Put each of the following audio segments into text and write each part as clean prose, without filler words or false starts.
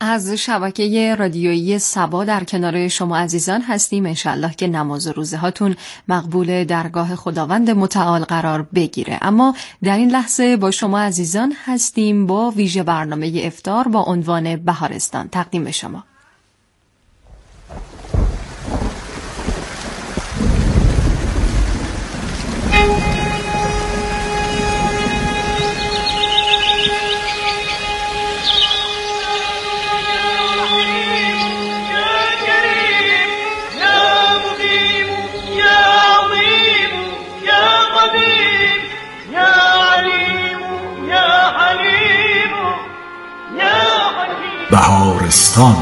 از شبکه رادیویی سبا در کنار شما عزیزان هستیم. انشالله که نماز و روزه هاتون مقبول درگاه خداوند متعال قرار بگیره. اما در این لحظه با شما عزیزان هستیم با ویژه برنامه افطار با عنوان بهارستان تقدیم به شما. بهارستان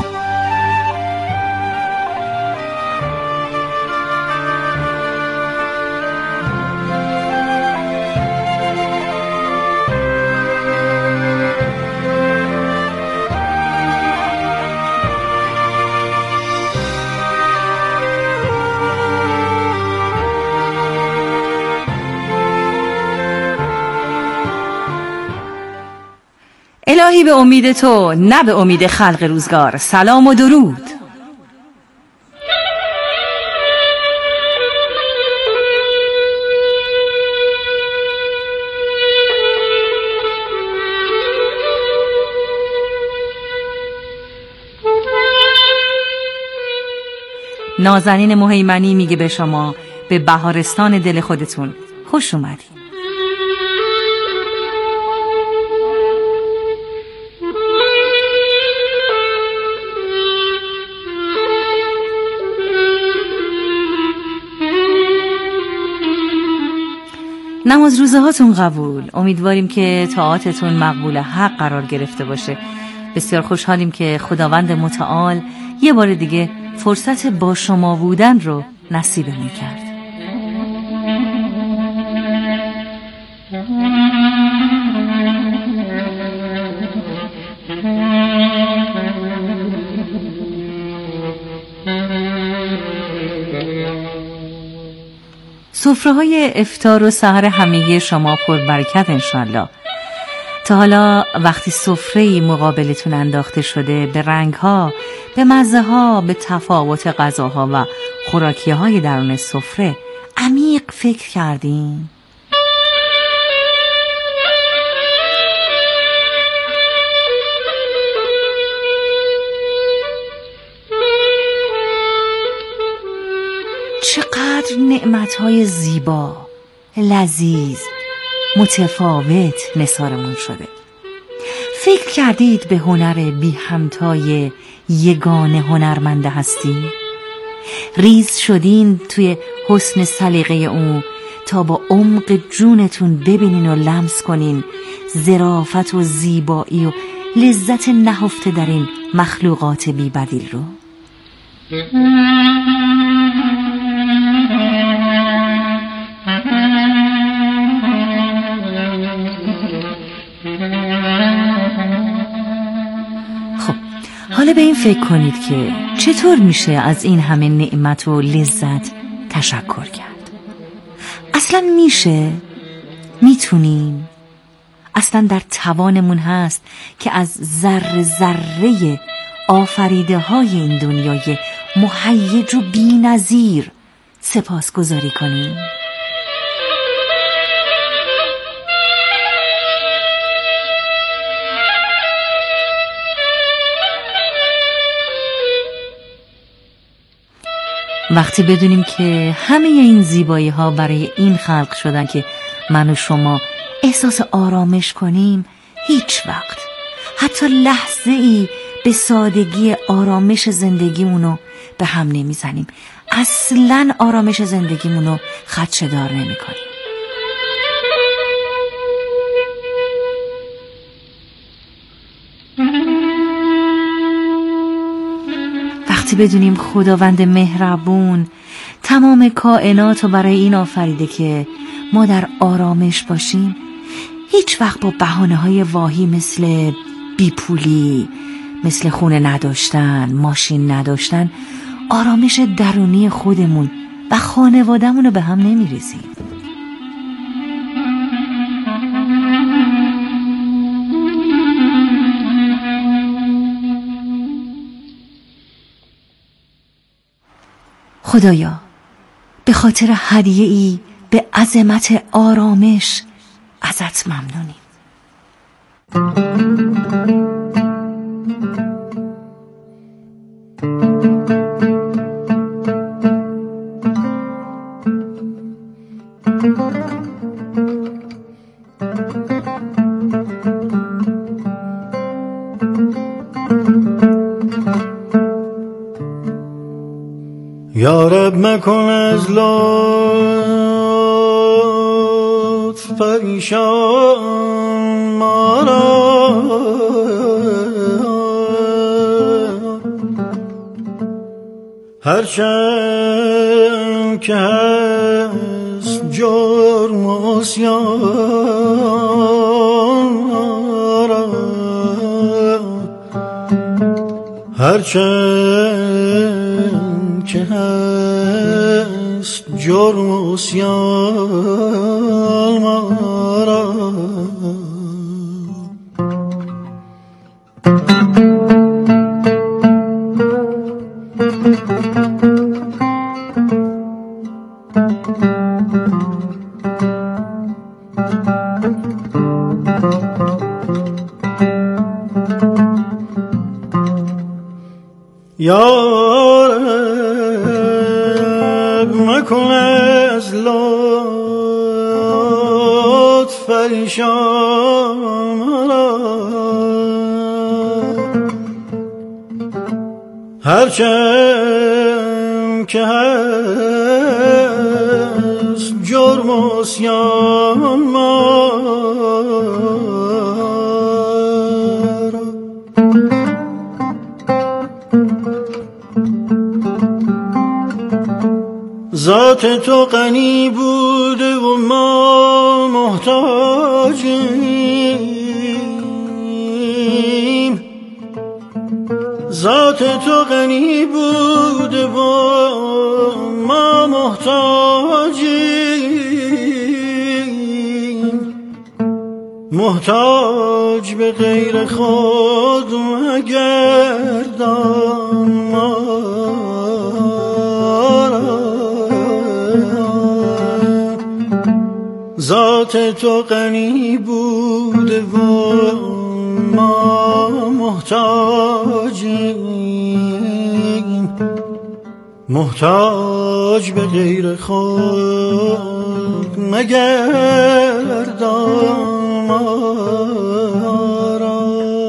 الهی به امید تو نه به امید خلق روزگار. سلام و درود. نازنین مهیمنی میگه به شما به بهارستان دل خودتون خوش اومدید. نماز روزه هاتون قبول. امیدواریم که طاعاتتون مقبول حق قرار گرفته باشه. بسیار خوشحالیم که خداوند متعال یه بار دیگه فرصت با شما بودن رو نصیبمون کرد. سفره‌های افطار و سحر همگی شما پربرکت انشالله. تا حالا وقتی سفره‌ای مقابلتون انداخته شده، به رنگ‌ها، به مزه‌ها، به تفاوت غذاها و خوراکی‌های درون سفره عمیق فکر کردین؟ چقدر نعمت‌های زیبا، لذیذ، متفاوت نثارمون شده. فکر کردید به هنر بی همتای یگانه هنرمند هستی؟ ریز شدین توی حسن سلیقه اون تا با عمق جونتون ببینین و لمس کنین ظرافت و زیبایی و لذت نهفته در این مخلوقات بی بدیل رو؟ خب حالا به این فکر کنید که چطور میشه از این همه نعمت و لذت تشکر کرد؟ اصلا میشه؟ میتونیم؟ اصلا در توانمون هست که از ذره ذره آفریده های این دنیای مهیج و بی نظیر سپاسگزاری کنیم؟ وقتی بدونیم که همه این زیبایی ها برای این خلق شدن که من و شما احساس آرامش کنیم، هیچ وقت حتی لحظه ای به سادگی آرامش زندگیمونو به هم نمیزنیم. اصلاً آرامش زندگیمونو خدشه‌دار نمی کنیم. وقتی بدونیم خداوند مهربون تمام کائنات رو برای این آفریده که ما در آرامش باشیم، هیچ وقت با بهانه‌های واهی مثل بیپولی، مثل خونه نداشتن، ماشین نداشتن، آرامش درونی خودمون و خانواده‌مون رو به هم نمی‌ریزیم. خدایا به خاطر هدیه ای به عظمت آرامش ازت ممنونیم. یا رب مکن از لطف پریشان ما را، هرچند که هست جرم و عصیان ما را، هرچند که هست جرم و عصیان ما را. یا رب مکن از لطف پریشان مرا، هرچند که هست جرم و عصیان ما را. ذات تو غنی بوده و ما محتاجیم، ذات تو غنی بوده و ما محتاجیم، محتاج به غیر خود مگردان ما را. ذات تو غنی بوده و ما محتاجیم، محتاج به غیر خود مگردان ما را.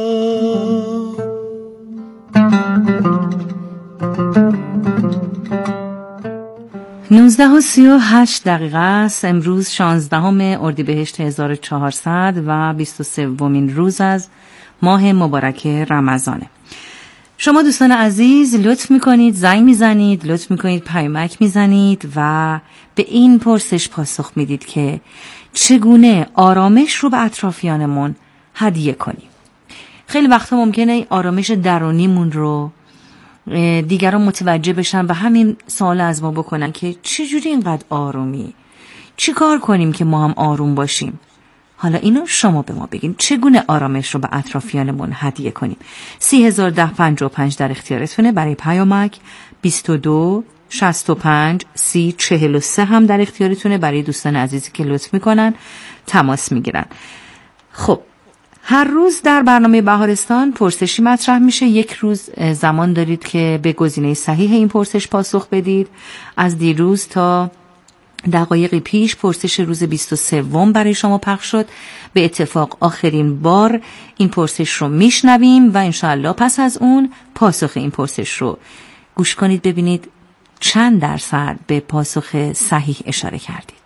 19:38 است. امروز 16 اردیبهشت 1400 و 23مین روز از ماه مبارک رمضانه. شما دوستان عزیز لطف میکنید زنگ میزنید، لطف میکنید پیامک میزنید و به این پرسش پاسخ میدید که چگونه آرامش رو به اطرافیانمون هدیه کنیم. خیلی وقتا ممکنه آرامش درونیمون رو دیگران متوجه بشن و همین سوال از ما بکنن که چجوری اینقدر آرومی؟ چی کار کنیم که ما هم آروم باشیم؟ حالا اینو شما به ما بگین چگونه آرامش رو به اطرافیانمون هدیه کنیم. 301055 در اختیارتونه برای پیامک، 22 65 30 43 هم در اختیارتونه برای دوستان عزیزی که لطف میکنن تماس میگیرن. خب هر روز در برنامه بهارستان پرسشی مطرح میشه. یک روز زمان دارید که به گزینه صحیح این پرسش پاسخ بدید. از دیروز تا دقایقی پیش پرسش روز 23 برای شما پخش شد. به اتفاق آخرین بار این پرسش رو میشنویم و انشاءالله پس از اون پاسخ این پرسش رو گوش کنید ببینید چند درصد به پاسخ صحیح اشاره کردید.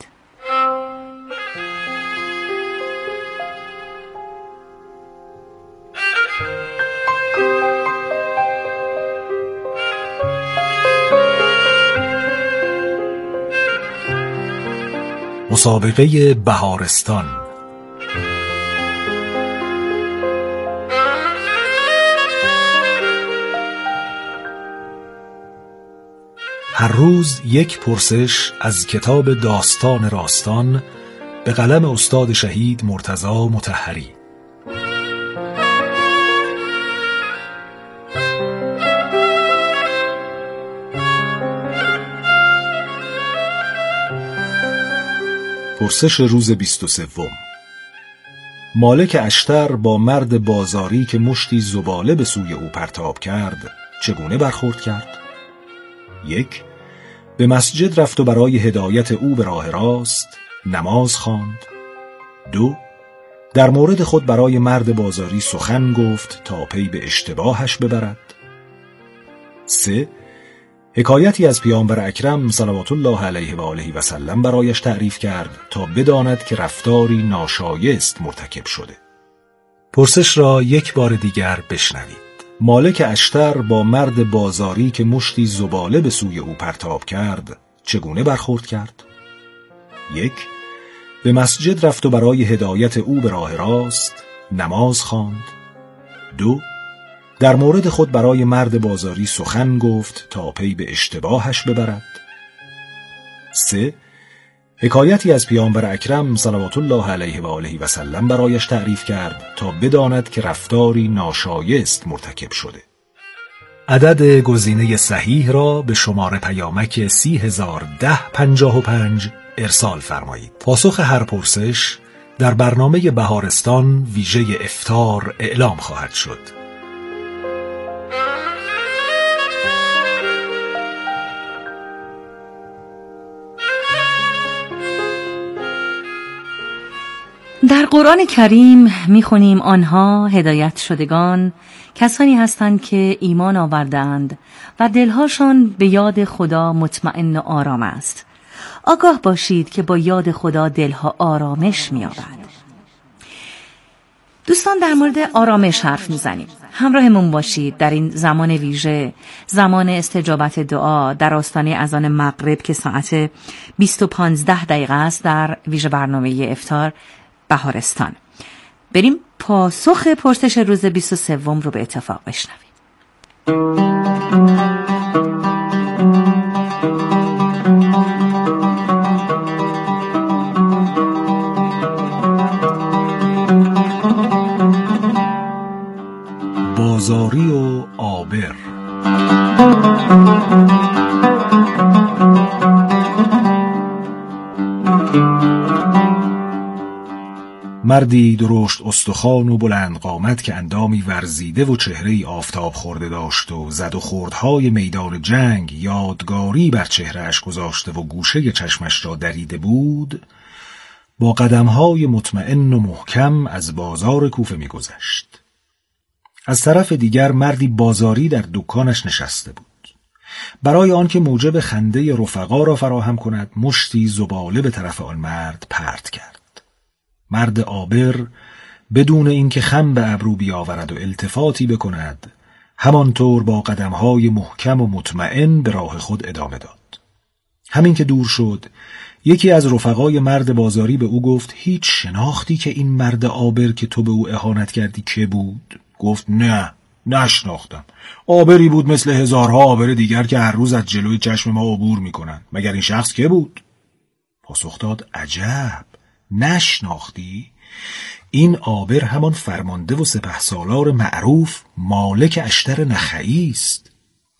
مسابقه بهارستان. هر روز یک پرسش از کتاب داستان راستان به قلم استاد شهید مرتضی مطهری. پرسش روز 23. مالک اشتر با مرد بازاری که مشتی زباله به سوی او پرتاب کرد چگونه برخورد کرد؟ 1. به مسجد رفت و برای هدایت او به راه راست نماز خواند. 2. در مورد خود برای مرد بازاری سخن گفت تا پی به اشتباهش ببرد. 3. حکایتی از پیامبر اکرم صلوات الله علیه و آله و سلم برایش تعریف کرد تا بداند که رفتاری ناشایست مرتکب شده. پرسش را یک بار دیگر بشنوید. مالک اشتر با مرد بازاری که مشتی زباله به سوی او پرتاب کرد چگونه برخورد کرد؟ 1. به مسجد رفت و برای هدایت او به راه راست نماز خواند. 2. در مورد خود برای مرد بازاری سخن گفت تا پی به اشتباهش ببرد. 3. حکایتی از پیامبر اکرم صلوات الله علیه و آله و سلم برایش تعریف کرد تا بداند که رفتاری ناشایست مرتکب شده. عدد گزینه صحیح را به شماره پیامک 301055 ارسال فرمایید. پاسخ هر پرسش در برنامه بهارستان ویژه افطار اعلام خواهد شد. در قرآن کریم می‌خونیم آنها هدایت شدگان کسانی هستند که ایمان آوردند و دلهاشان به یاد خدا مطمئن و آرام است. آگاه باشید که با یاد خدا دلها آرامش می‌یابد. دوستان، در مورد آرامش حرف می‌زنیم. همراهمون باشید در این زمان ویژه، زمان استجابت دعا در آستانه اذان مغرب که ساعت 20:15 است در ویژه برنامه افطار بهارستان. بریم پاسخ پرسش روز 23 رو به اتفاق بشنویم. بازاری و آبر. مردی درشت استخوان و بلند قامت که اندامی ورزیده و چهره‌ای آفتاب خورده داشت و زد و خوردهای میدان جنگ یادگاری بر چهرهش گذاشته و گوشه چشمش را دریده بود، با قدمهای مطمئن و محکم از بازار کوفه می‌گذشت. از طرف دیگر مردی بازاری در دکانش نشسته بود. برای آنکه موجب خنده رفقا را فراهم کند مشتی زباله به طرف آن مرد پرت کرد. مرد آبر بدون اینکه خم به ابرو بیاورد و التفاتی بکند همانطور با قدمهای محکم و مطمئن به راه خود ادامه داد. همین که دور شد یکی از رفقای مرد بازاری به او گفت هیچ شناختی که این مرد آبر که تو به او اهانت کردی که بود؟ گفت نه، نشناختم. آبری بود مثل هزارها آبر دیگر که هر روز از جلوی چشم ما عبور میکنن. مگر این شخص که بود؟ پاسخ داد عجب، نشناختی؟ این آبر همان فرمانده و سپهسالار معروف مالک اشتر نخعی است.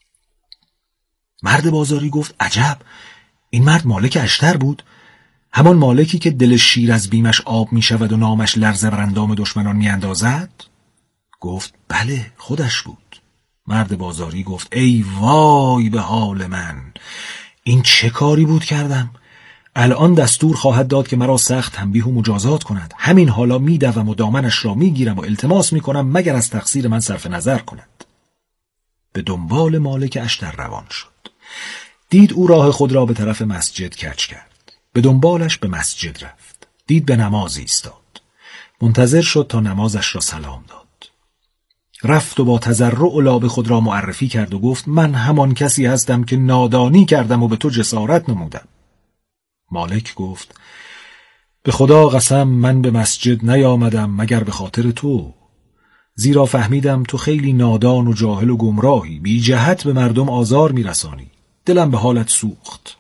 مرد بازاری گفت عجب، این مرد مالک اشتر بود؟ همان مالکی که دل شیر از بیمش آب می شود و نامش لرزه بر اندام دشمنان می اندازد؟ گفت بله، خودش بود. مرد بازاری گفت ای وای به حال من، این چه کاری بود کردم؟ الان دستور خواهد داد که مرا سخت تنبیه و مجازات کند. همین حالا میدوم و دامنش را میگیرم و التماس میکنم مگر از تقصیر من صرف نظر کند. به دنبال مالک اشتر روان شد. دید او راه خود را به طرف مسجد کج کرد. به دنبالش به مسجد رفت. دید به نماز ایستاد. منتظر شد تا نمازش را سلام داد. رفت و با تضرع و لاب خود را معرفی کرد و گفت من همان کسی هستم که نادانی کردم و به تو جسارت نمودم. مالک گفت به خدا قسم من به مسجد نیامدم مگر به خاطر تو، زیرا فهمیدم تو خیلی نادان و جاهل و گمراهی، بی جهت به مردم آزار میرسانی. دلم به حالت سوخت.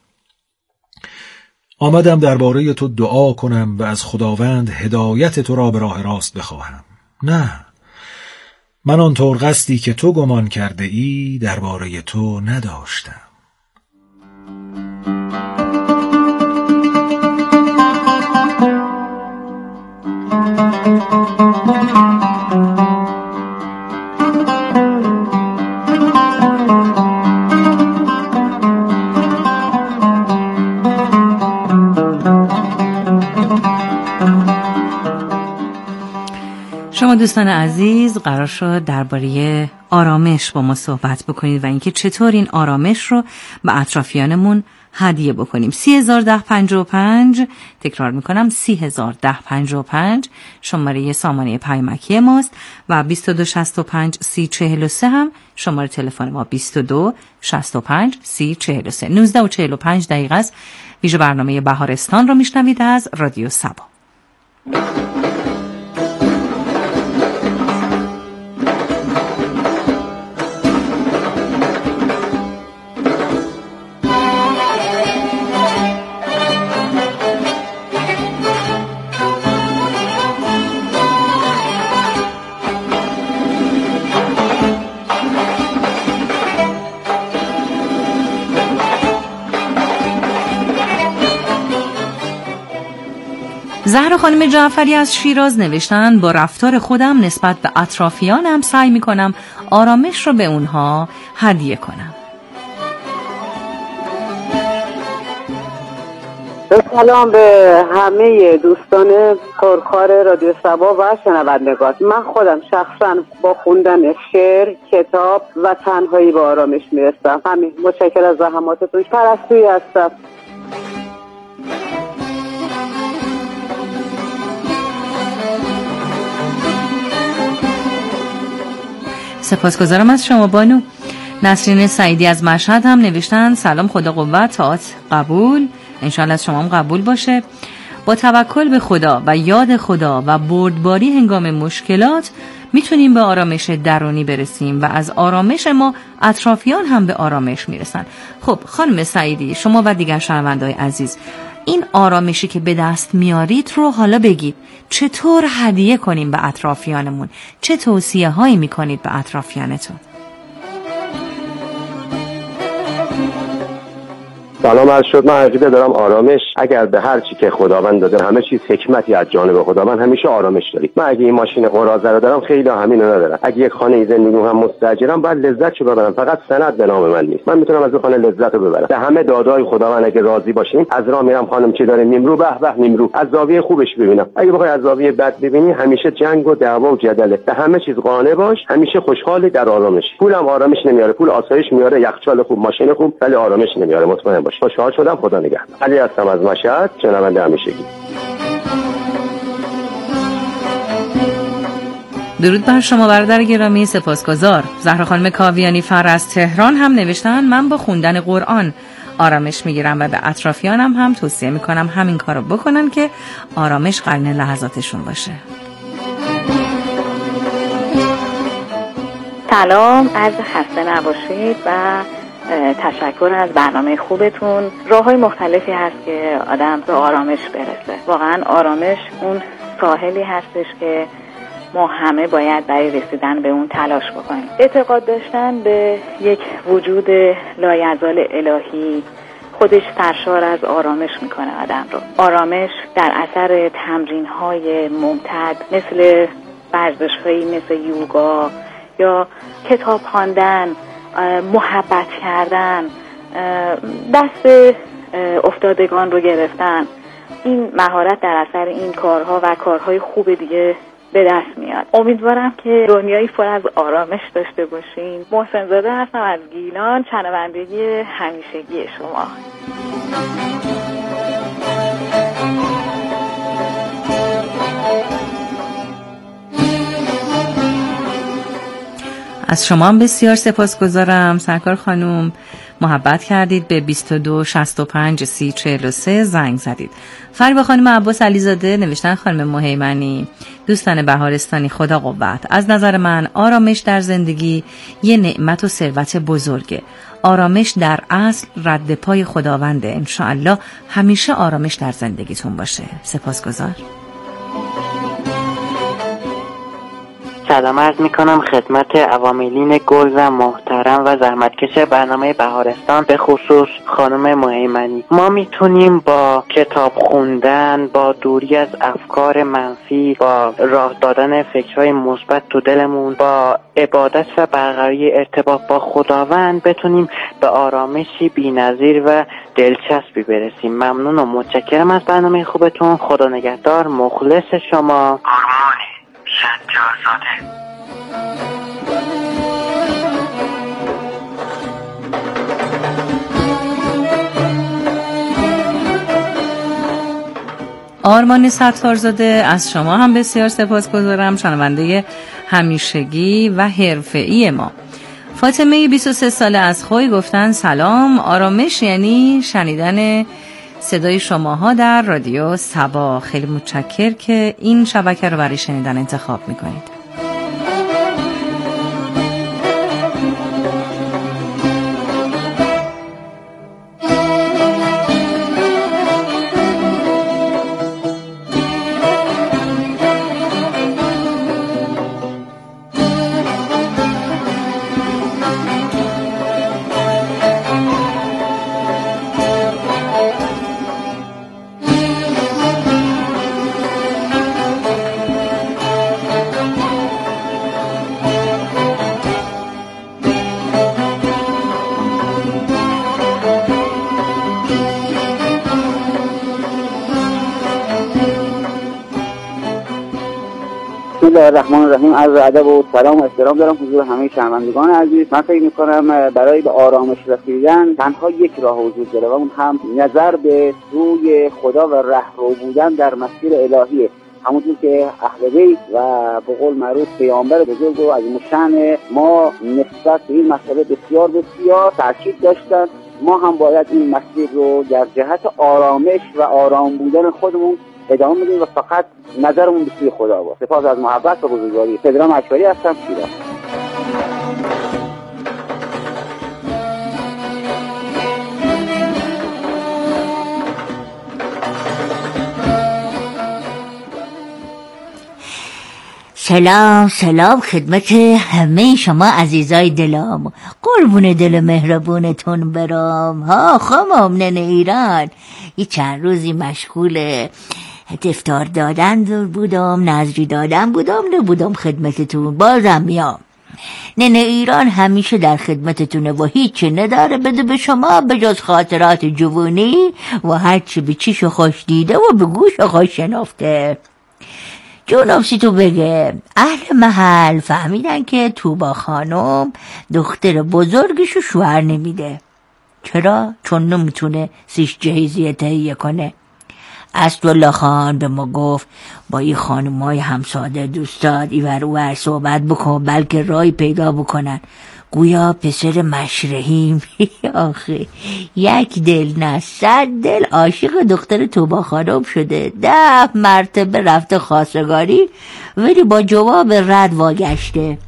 آمدم درباره تو دعا کنم و از خداوند هدایت تو را به راه راست بخواهم. نه، من آنطور قصدی که تو گمان کرده ای درباره تو نداشتم. دوستان عزیز، قرار شد درباره آرامش با ما صحبت بکنید و اینکه چطور این آرامش رو به اطرافیانمون هدیه بکنیم. 301055، تکرار میکنم 301055 شماره سامانه پیامکی ماست و 2265 3043 هم شماره تلفن ما 2265 3043. 19:45 است. ویژه برنامه بهارستان رو میشنوید از رادیو سبا. زهرا خانم جعفری از شیراز نوشتن با رفتار خودم نسبت به اطرافیانم سعی میکنم آرامش رو به اونها هدیه کنم. سلام به همه دوستان پرکار رادیو سبا و شنوندگان. من خودم شخصا با خوندن شعر، کتاب و تنهایی به آرامش میرسم. همین. متشکرم از زحماتتون. پرستویی هستم. سپاسگزارم از شما بانو. نسرین سعیدی از مشهد هم نوشتن سلام، خدا قوت، طاعت قبول، انشاءالله از شما هم قبول باشه. با توکل به خدا و یاد خدا و بردباری هنگام مشکلات میتونیم به آرامش درونی برسیم و از آرامش ما اطرافیان هم به آرامش میرسن. خب خانم سعیدی، شما و دیگر شنونده‌های عزیز، این آرامشی که به دست میارید رو حالا بگید چطور هدیه کنیم به اطرافیانمون؟ چه توصیه هایی میکنید به اطرافیانتون؟ سلام عرض شد. من عقیده دارم آرامش اگر به هر چی که خداوند داده همه چیز حکمتی از جانب خداوند، همیشه آرامش دارید. من اگه این ماشین قراضه رو دارم خیلی همین رو ندارم. اگه یک خانه زندگی هم مستاجرم باید لذتشو ببرم، فقط سند به نام من نیست. من میتونم از اون خانه لذت رو ببرم. به همه دادای خداوند اگه راضی باشیم، از راه میرم خانم چی داره نیمرو به به نیمرو، از زاویه خوبش ببینم. اگه بخوای از زاویه بد ببینی همیشه جنگ و دعوا و جدله. به همه چیز قانع باش، همیشه خوشحال در آرامش. پولم آرامش نمیاره، پول آسایش میاره، یخچال خوب، ماشین خوب، ولی آرامش نمیاره. مطمئن باش. خوشحال شدم. خدا نگهدار. علی هستم از مشهد، شنونده همیشگی. درود بر شما برادر گرامی، سپاسگزار. زهرا خانم کاویانی فر از تهران هم نوشتن من با خوندن قرآن آرامش میگیرم و به اطرافیانم هم توصیه میکنم همین کارو بکنن که آرامش قرن لحظاتشون باشه. سلام، عرض خسته نباشید و تشکر از برنامه خوبتون. راه‌های مختلفی هست که آدم به آرامش برسه. واقعا آرامش اون ساحلی هستش که ما همه باید برای رسیدن به اون تلاش بکنیم. اعتقاد داشتن به یک وجود لایزال الهی خودش سرشار از آرامش میکنه آدم رو. آرامش در اثر تمرین‌های ممتد مثل ورزش‌هایی مثل یوگا یا کتاب خواندن، محبت کردن، دست افتادگان رو گرفتن، این مهارت در اثر این کارها و کارهای خوب دیگه به دست میاد. امیدوارم که دنیایی پر از آرامش داشته باشین. محسن زاده هستم از گیلان، شنوندگی همیشگی شما. از شما هم بسیار سپاسگزارم سرکار خانم، محبت کردید، به 2265 3043 زنگ زدید. فریبا خانم عباس علیزاده نوشتن خانم مهیمنی، دوستان بهارستانی، خدا قوت. از نظر من آرامش در زندگی یه نعمت و ثروت بزرگه. آرامش در اصل رد پای خداونده. انشاءالله همیشه آرامش در زندگیتون باشه. سپاسگزار. سلام عرض میکنم خدمت عواملین گل و محترم و زحمتکش برنامه بهارستان، به خصوص خانم مهیمنی. ما میتونیم با کتاب خوندن، با دوری از افکار منفی، با راه دادن فکرهای مثبت تو دلمون، با عبادت و برقراری ارتباط با خداوند بتونیم به آرامشی بی‌نظیر و دلچسبی برسیم. ممنون و متشکرم از برنامه خوبتون. خدا نگهدار. مخلص شما. ستارزاده. آرمان ستارزاده، از شما هم بسیار سپاسگزارم، شنونده همیشگی و حرفه‌ای ما. فاطمه 23 ساله از خوی گفتن سلام، آرامش یعنی شنیدن صدای شماها در رادیو صبا. خیلی متشکر که این شبکه رو برای شنیدن انتخاب میکنید. بسم الله الرحمن الرحیم. عرض ادب و سلام و احترام دارم حضور همه شنوندگان عزیز. من فکر می‌کنم برای به آرامش رسیدن تنها یک راه وجود داره و اون هم نظر به سوی خدا و رهرو بودن در مسیر الهیه. همونطور که اهل بیت و به قول معروف پیامبر بزرگ و عظیم الشأن ما نسبت به این مسئله بسیار بسیار تاکید داشتن، ما هم باید این مسیر رو در جهت آرامش و آرام بودن خودمون ادامه میدیم و فقط نظرمون به سوی خدا باشه. سپاس از محبت و بزرگواری. پدرام اکبری هستم، شیراز. سلام خدمت همه شما عزیزای دلم. قربون دل مهربونتون برام. خمام ننه ایران یه چند روزی مشغول افطار دادن بودم، نظری دادن بودم، نبودم خدمتتون. بازم میام. ننه ایران همیشه در خدمتتونه و هیچی نداره بده به شما به جز خاطرات جوونی و هرچی به چیش خوش دیده و به گوش خوش شنفته. جونم سی تو بگه، اهل محل فهمیدن که توبا خانم دختر بزرگشو شوهر نمیده. چرا؟ چون نمیتونه سیش جهیزیه تهیه کنه. اسدالله خان به ما گفت با این خانمای همساده دوستاد ایور اوور صحبت بکن بلکه رای پیدا بکنن. گویا پسر مشرحیم آخه یک دل نه 100 دل عاشق دختر توبا خانم شده. 10 مرتبه رفته خواستگاری ولی با جواب رد واگشته.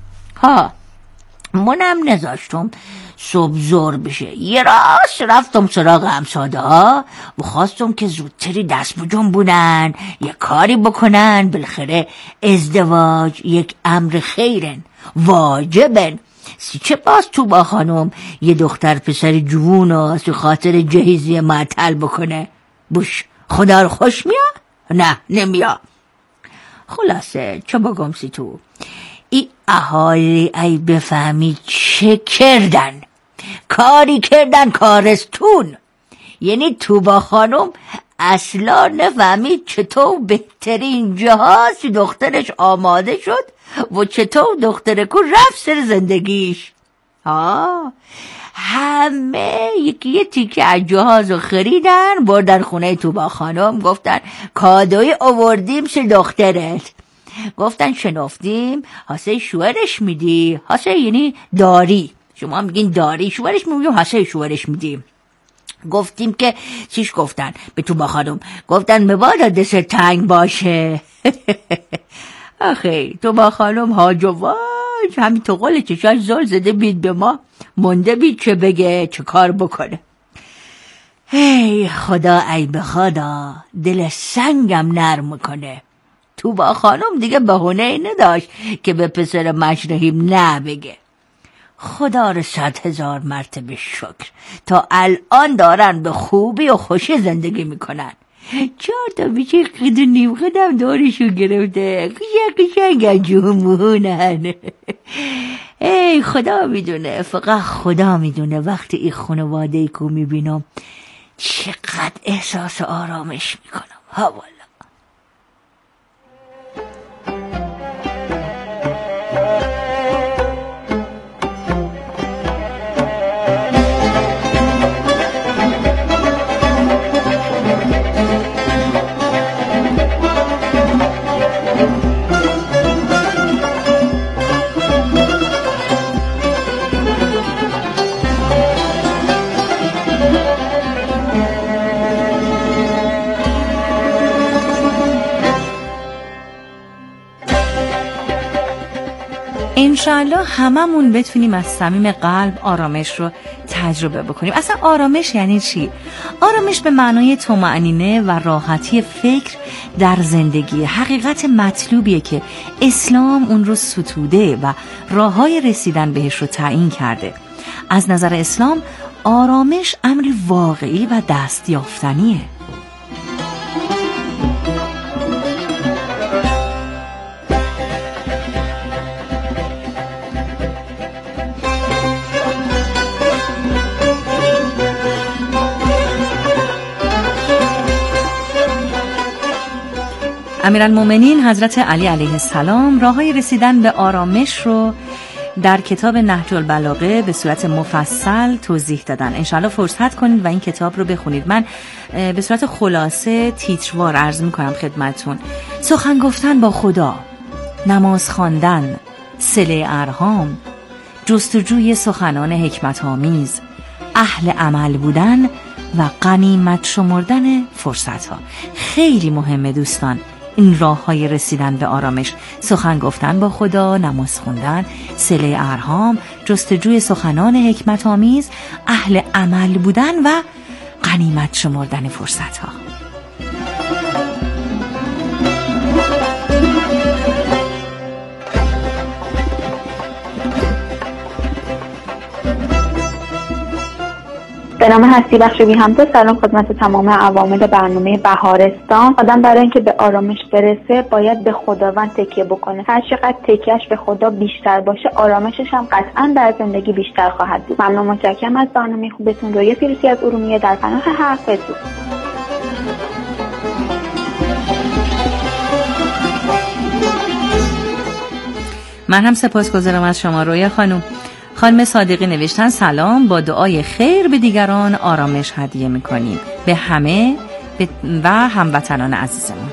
منم نذاشتم صبح زور بشه، یه راست رفتم سراغ همساده ها و خواستم که زودتری دست بجنبونن یه کاری بکنن. بالاخره ازدواج یک امر خیرن، واجبن. چه باز توبا خانم یه دختر پسر جوون و خاطر جهیزی معطل بکنه؟ بوش خدا رو خوش میاد؟ نه نمیاد. خلاصه چه بگم سی تو، ای اهالی ای بفهمی چه کردن، کاری کردن کارستون. یعنی توبا خانم اصلا نفهمید چطور بهترین جهاز دخترش آماده شد و چطور دخترکو رفت سر زندگیش. همه یکی تیکه از جهازو خریدن بردن خونه توبا خانم، گفتن کادوی آوردیم سر دخترت. گفتن شنفتیم حاسه شوهرش میدی. حاسه یعنی داری، شما میگین داری، شوهرش میگیم حاسه شوهرش میدیم. گفتیم که چیش گفتن به توبا خانم؟ گفتن مبادا دست تنگ باشه. آخه توبا خانم هاج و واج همین تو قول چشاش زل زده بید به ما، مونده بید چه بگه چه کار بکنه. ای خدا ای به خدا دل سنگم نرم کنه. توبا خانم دیگه بهونه نداشت که به پسر مشرحیم نه بگه. خدا رو 100,000 مرتبه شکر تا الان دارن به خوبی و خوشی زندگی میکنن. 4 تا بیچه قد و نیم قدم دارشو گرفته، قشنگ جمهونن. ای خدا میدونه، فقط خدا میدونه وقتی این خانواده کو میبینم چقدر احساس آرامش میکنم. والا انشاءالله هممون بتونیم از صمیم قلب آرامش رو تجربه بکنیم. اصلا آرامش یعنی چی؟ آرامش به معنای طمأنینه و راحتی فکر در زندگی، حقیقت مطلوبیه که اسلام اون رو ستوده و راههای رسیدن بهش رو تعیین کرده. از نظر اسلام آرامش امری واقعی و دستیافتنیه. امیرالمومنین حضرت علی علیه السلام راههای رسیدن به آرامش رو در کتاب نهج البلاغه به صورت مفصل توضیح دادن. انشاءالله فرصت کنید و این کتاب رو بخونید. من به صورت خلاصه تیتروار عرض میکنم خدمتون. سخن گفتن با خدا، نماز خواندن، صله ارحام، جستجوی سخنان حکمت آمیز، اهل عمل بودن و غنیمت شمردن فرصت ها. خیلی مهمه دوستان این راه‌های رسیدن به آرامش: سخن گفتن با خدا، نماز خوندن، صله ارحام، جستجوی سخنان حکمت آمیز، اهل عمل بودن و غنیمت شمردن فرصت ها. به نام هستی بخش بی همتا. سلام خدمت تمام عوامل برنامه بهارستان. آدم برای اینکه به آرامش برسه باید به خداوند تکیه بکنه. هر چقدر تکیهش به خدا بیشتر باشه، آرامشش هم قطعا در زندگی بیشتر خواهد بود. ممنون، متشکرم از برنامه خوبتون. رویا پیروزی از ارومیه در پناه حق. بدرود. من هم سپاسگزارم از شما رویا خانم. خانم صادقی نوشتن سلام، با دعای خیر به دیگران آرامش هدیه میکنیم به همه و هموطنان عزیزمون.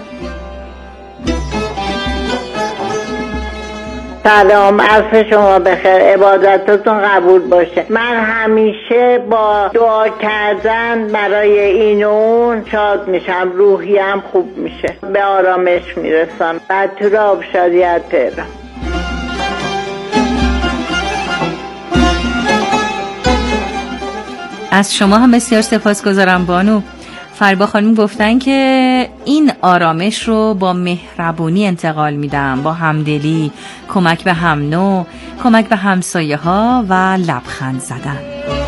سلام، عصر شما بخیر، عبادتتون قبول باشه. من همیشه با دعا کردن برای این و اون شاد میشم، روحیم خوب میشه، به آرامش میرسم. بطور آبشاریت تهران. از شما هم بسیار سپاسگزارم بانو. فریبا خانم گفتن که این آرامش رو با مهربونی انتقال میدم، با همدلی، کمک به هم نوع، کمک به همسایه ها و لبخند زدن.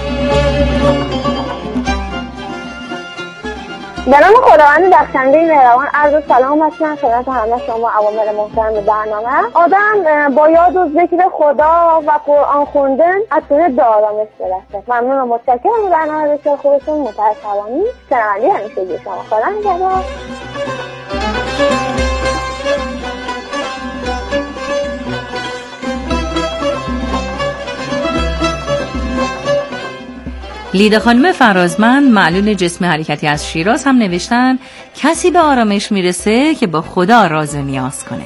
به نام خداوند بخشنده مهربان عرض سلام هستم خدمت همه شما عوامل محترم برنامه. آدم با یاد و ذکر خدا و قرآن خوندن اتونه به آرامش برسه. ممنون و متشکرم برنامه بسیار خوبتون. متاسفانه شنونده همیشه شما. خدا نگهدار. لیدا خانم فرازمند معلول جسم حرکتی از شیراز هم نوشتن کسی به آرامش میرسه که با خدا راز و نیاز کنه.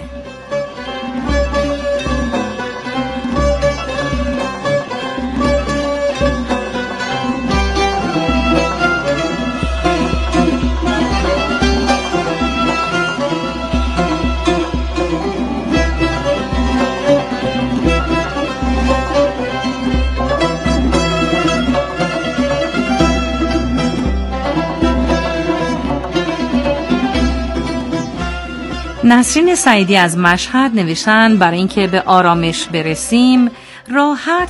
نسرین سعیدی از مشهد نوشتن برای اینکه به آرامش برسیم راحت